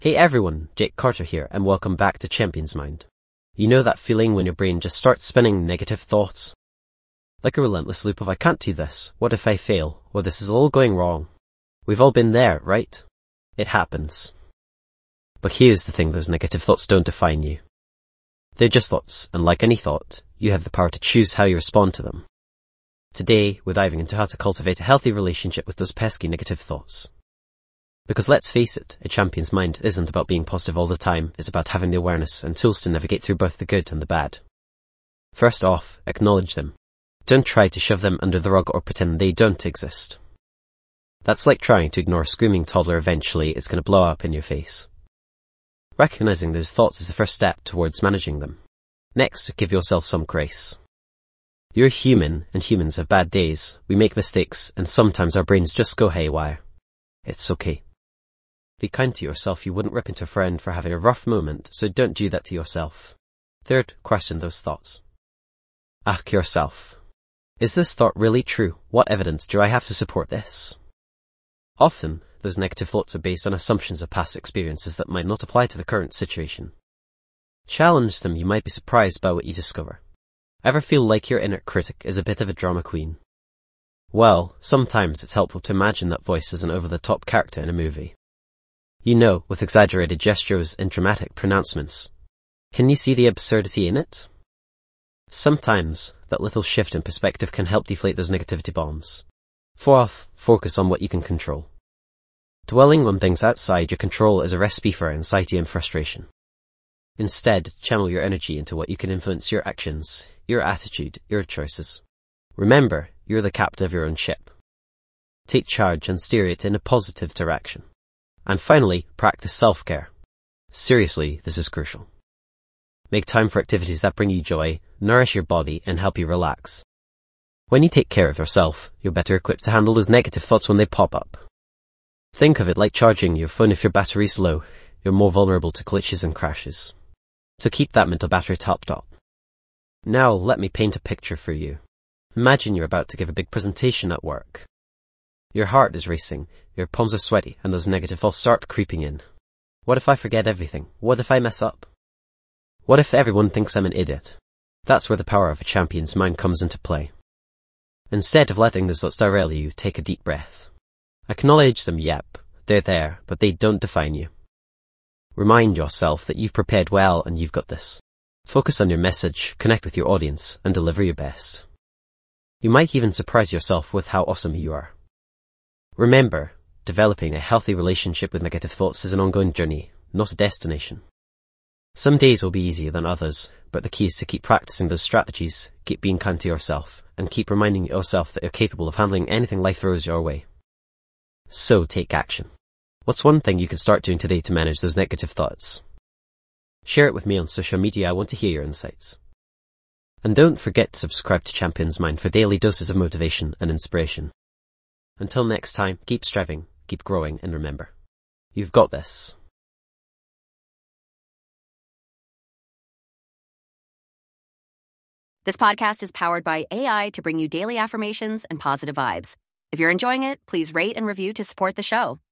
Hey everyone, Jake Carter here, and welcome back to Champion's Mind. You know that feeling when your brain just starts spinning negative thoughts? Like a relentless loop of I can't do this, what if I fail, or this is all going wrong. We've all been there, right? It happens. But here's the thing, those negative thoughts don't define you. They're just thoughts, and like any thought, you have the power to choose how you respond to them. Today, we're diving into how to cultivate a healthy relationship with those pesky negative thoughts. Because let's face it, a champion's mind isn't about being positive all the time, it's about having the awareness and tools to navigate through both the good and the bad. First off, acknowledge them. Don't try to shove them under the rug or pretend they don't exist. That's like trying to ignore a screaming toddler. Eventually, it's going to blow up in your face. Recognizing those thoughts is the first step towards managing them. Next, give yourself some grace. You're human, and humans have bad days. We make mistakes, and sometimes our brains just go haywire. It's okay. Be kind to yourself. You wouldn't rip into a friend for having a rough moment, so don't do that to yourself. Third, question those thoughts. Ask yourself, is this thought really true? What evidence do I have to support this? Often, those negative thoughts are based on assumptions of past experiences that might not apply to the current situation. Challenge them, you might be surprised by what you discover. Ever feel like your inner critic is a bit of a drama queen? Well, sometimes it's helpful to imagine that voice as an over-the-top character in a movie. You know, with exaggerated gestures and dramatic pronouncements. Can you see the absurdity in it? Sometimes, that little shift in perspective can help deflate those negativity bombs. Fourth, focus on what you can control. Dwelling on things outside your control is a recipe for anxiety and frustration. Instead, channel your energy into what you can influence: your actions, your attitude, your choices. Remember, you're the captain of your own ship. Take charge and steer it in a positive direction. And finally, practice self-care. Seriously, this is crucial. Make time for activities that bring you joy, nourish your body, and help you relax. When you take care of yourself, you're better equipped to handle those negative thoughts when they pop up. Think of it like charging your phone. If your battery's low, you're more vulnerable to glitches and crashes. So keep that mental battery topped up. Now, let me paint a picture for you. Imagine you're about to give a big presentation at work. Your heart is racing, your palms are sweaty, and those negative thoughts start creeping in. What if I forget everything? What if I mess up? What if everyone thinks I'm an idiot? That's where the power of a champion's mind comes into play. Instead of letting those thoughts derail you, take a deep breath. Acknowledge them, yep, they're there, but they don't define you. Remind yourself that you've prepared well and you've got this. Focus on your message, connect with your audience, and deliver your best. You might even surprise yourself with how awesome you are. Remember, developing a healthy relationship with negative thoughts is an ongoing journey, not a destination. Some days will be easier than others, but the key is to keep practicing those strategies, keep being kind to yourself, and keep reminding yourself that you're capable of handling anything life throws your way. So take action. What's one thing you can start doing today to manage those negative thoughts? Share it with me on social media. I want to hear your insights. And don't forget to subscribe to Champion's Mind for daily doses of motivation and inspiration. Until next time, keep striving, keep growing, and remember, you've got this. This podcast is powered by AI to bring you daily affirmations and positive vibes. If you're enjoying it, please rate and review to support the show.